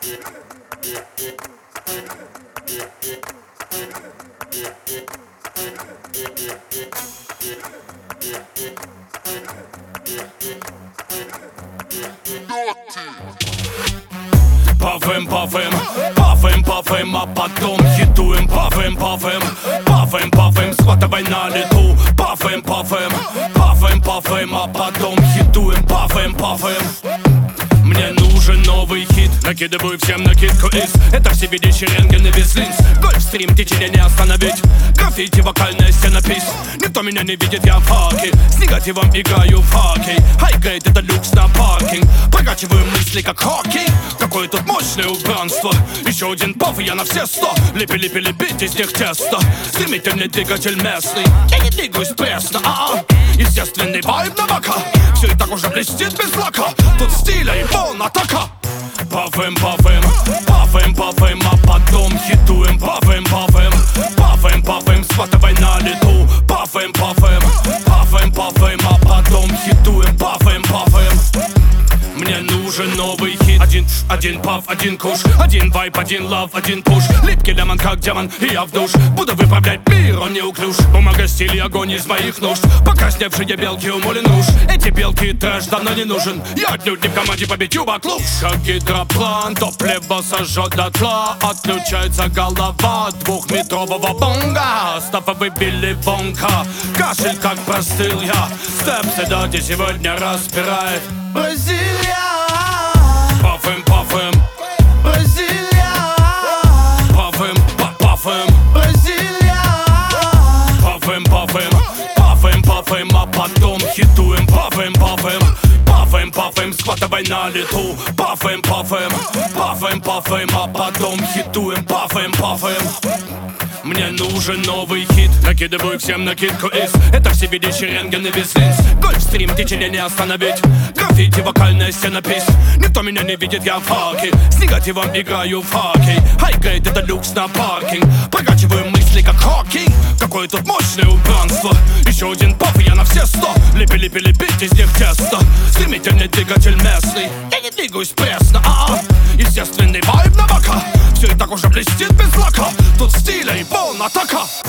Пафаем, пафаем, пафаем, пафаем, а потом хитуем. Пафаем, пафаем, пафаем, пафаем, схватывай на лету. Пафаем, пафаем, пафаем, пафаем, а потом хитуем. Пафаем, пафаем. Мне нужен новый хит. Накидываю всем накидку из. Это всевидящий рентген и без линз. Гольфстрим, течение не остановить. Граффити, вокальная стенопись. Никто меня не видит, я в хаке. С негативом играю в хоккей. Хайгрейд, это люкс на паркинг. Прокачиваю мысли, как хоккей. Какое тут мощное убранство. Еще один паф, и я на все 100. Лепи, лепить из них тесто. Стремительный двигатель местный. Я не двигаюсь пресно, естественный вайб на бока. Все и так уже блестит без лака. Тут стиля и волн атака. Пафаем, пафаем, пафаем, пафаем, а потом хитуем. Пафаем, пафаем, пафаем, пафаем, схватывай на лету. Пафаем, пафаем, пафаем, пафаем, а потом хитуем. Пафаем, пафаем. Мне нужен новый хит. Один паф, один куш. Один вайп, один лав, один пуш. Липкий лемон, как демон, и я в душ. Буду выправлять мир, он неуклюж. Бумага, стиль, огонь из моих нужд. Покрасневшие белки у Мулин Руж. Эти белки трэш давно не нужен. Я отнюдь не в команде по битью баклуш. Как гидроплан, топливо сожжет дотла. Отключается голова двухметрового бонга. Стафовый Билли Вонка. Кашель, как простыл я. Степсы Доти сегодня распирает Бразилия. Пафаем, пафаем, Бразилия. пафаем, пафаем, Бразилия. пафаем, пафаем, пафаем, пафаем, а потом хитуем. Пафаем, пафаем, пафаем, пафаем, схватывай на лету. Пафаем, пафаем, пафаем, пафаем, а потом хитуем. Пафаем, пафаем. Мне нужен новый хит. Накидываю всем накидку из. Это всевидящий рентген и без линз. Гольфстрим, течение не остановить. Граффити, вокальная стенопись. Никто меня не видит, я в хаке. С негативом играю в хоккей. Хайгрейд, это люкс на паркинг. Прокачиваю мысли, как хоккей. Какое тут мощное убранство. Еще один паф, и я на все 100. Лепи, лепить из них тесто. Стремительный двигатель местный. Я не двигаюсь пресно, естественный вайб на бока. Все и так уже блестит без лака. Тут стиля и волн атака.